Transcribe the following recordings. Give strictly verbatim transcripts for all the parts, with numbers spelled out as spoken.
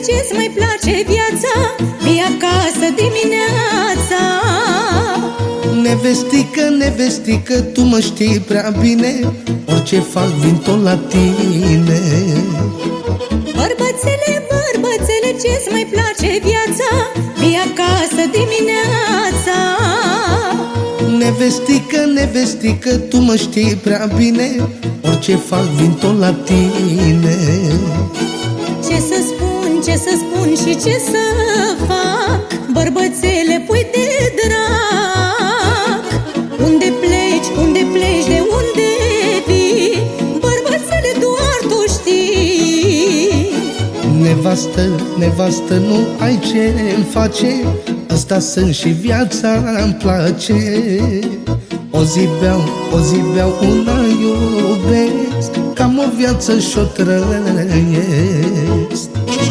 ce-ți mai place viața? Vii acasă dimineața. Nevestică, nevestică, tu mă știi prea bine, orice fac vin tot la tine. Bărbățele, bărbățele, ce-ți mai place viața? Vii acasă dimineața. Nevestică, nevestică, tu mă știi prea bine, orice fac vin tot la tine. Ce să spun, ce să spun și ce să fac? Bărbățele, pui de drag. Unde pleci, unde pleci, de unde vii? Bărbățele, doar tu știi. Nevastă, nevastă, nu ai ce-mi face, ăsta sunt și viața-mi place. O zi beau, o zi beau, una iubesc, cam o viață și-o trăiesc.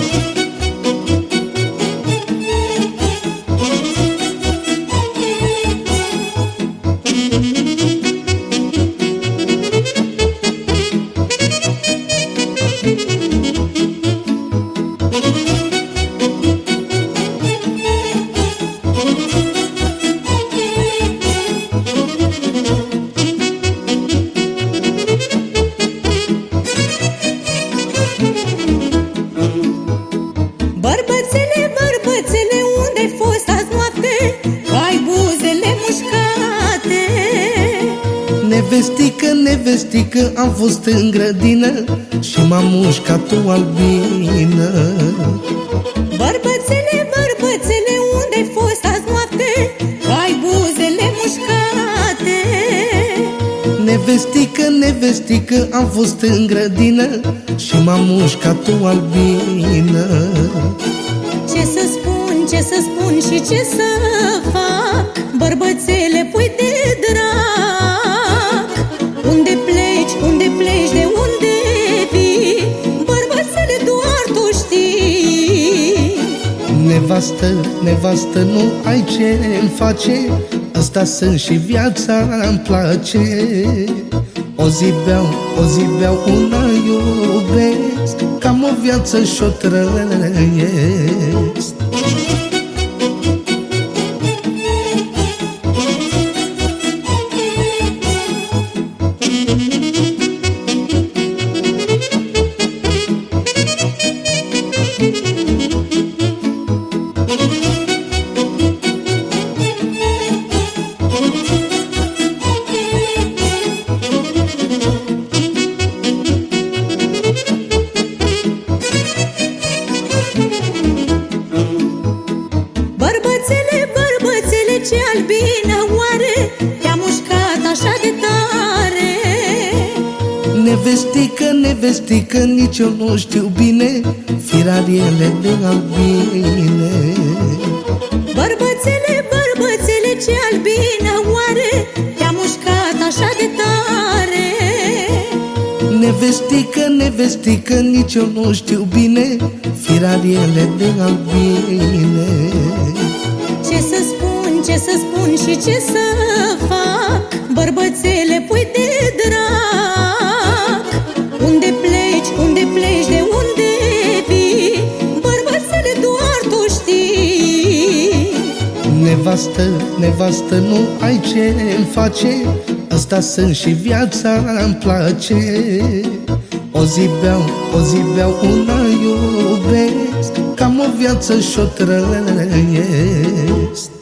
Bărbățele, bărbățele, unde-ai fost azi noapte? Ai buzele mușcate. Nevestică, nevestică, am fost în grădină și m-a mușcat o albină. Bărbățele, bărbățele, unde-ai fost azi noapte? Ai buzele mușcate. Nevestică, nevestică, am fost în grădină și m-a mușcat o albină. Ce să spun, ce să spun și ce să fac? Bărbățele, pui de drag. Unde pleci, unde pleci, de unde vii? Bărbățele, doar tu știi. Nevastă, nevastă, nu ai ce-mi face, ăsta sunt și viața-mi place. O zi beau, o zi beau, una iubesc, cam o viață și-o trăiesc. Bărbățele, bărbățele, ce albină oare te-a mușcat așa de tare? Nevestică, nevestică, nici eu nu știu bine firariele de albine. Bărbățele, bărbățele, ce albină oare te-a mușcat așa de tare? Nevestică, nevestică, nici eu nu știu bine firariele de albine. Ce să spun, ce să spun și ce să fac? Bărbățele, pui de drag. Unde pleci, unde pleci, de unde vii? Bărbățele, doar tu știi. Nevastă, nevastă, nu ai ce-mi face, ăsta sunt și viața-mi place. O zi beau, o zi beau, una iubesc, cam o viață și-o trăiesc.